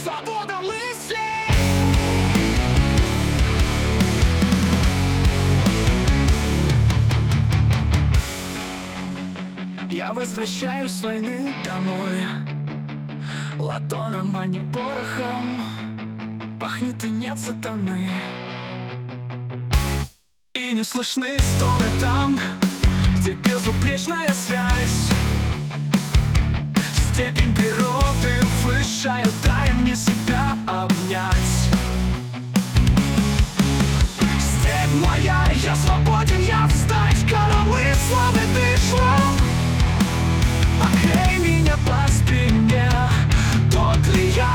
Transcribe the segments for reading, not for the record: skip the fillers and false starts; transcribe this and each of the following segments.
Свобода мыслей. Я возвращаюсь с войны домой, ладоном, а не порохом. Пахнет и нет сатаны, и не слышны стоны там, где безупречная связь. Степень природы высшая, дай мне себя обнять. Степь моя, я свободен, я встать, королы славы дышу. Окей меня по спине, тот ли я?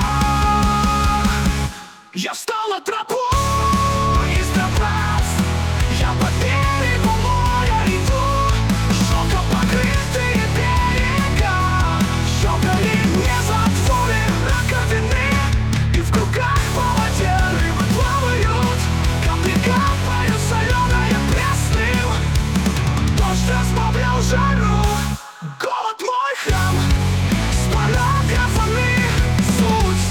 Я встал на тропу из добра, я по берегу моря иду. Шелком покрытые берега, щелкали мне затворы раковины, и в кругах по воде рыбы плавают, капли капают соленое пресным. Дождь разбавлял жару, голод мой храм с параграфами суть.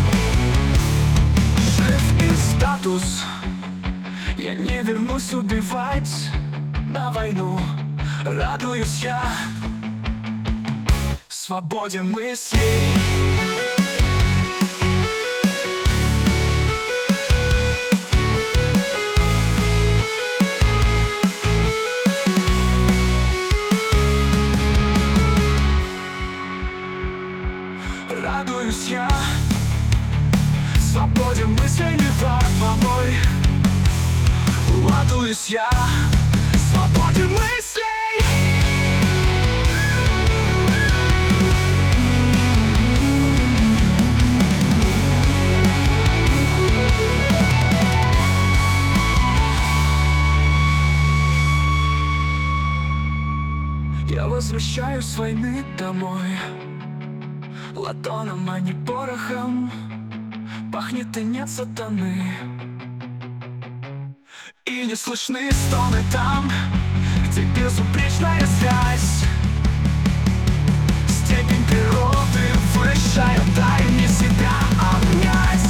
Жив и статус, я не вернусь убивать на войну. Радуюсь я свободе мыслей. Радуюсь я свободе мыслей, не враг мой. Радуюсь я свободе мыслей. Я возвращаюсь с войны домой, ладоном, а не порохом. Пахнет и нет сатаны, и не слышны стоны там, где безупречная связь. Степень природы высшая, дай мне себя обнять.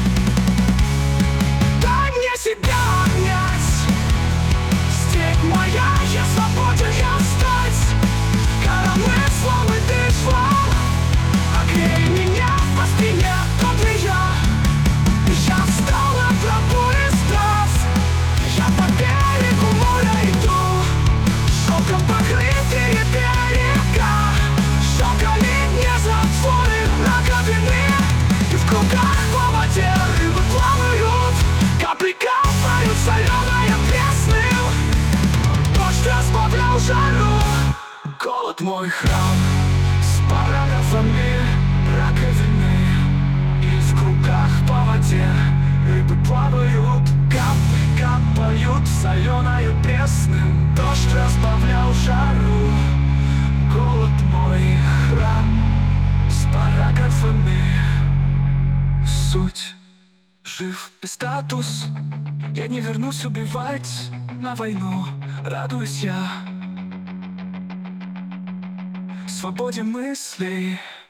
Дай мне себя обнять. Степь моя, я свободен, я встать, королы славы дышу. Окей меня по спине, тот ли я? Я встал на тропу из трав, я по берегу моря иду. Шелком покрытые берега, щелкали мне затворы раковины, и в кругах по воде рыбы плавают, капли капают соленое пресным. Дождь разбавлял жару, голод мой храм с параграфами раковины, и в кругах по воде рыбы плавают, капли капают соленое пресным. Дождь разбавлял жару, голод мой храм с параграфами суть. Жив и статус, я не вернусь убивать на войну. Радуюсь я свободе мыслей.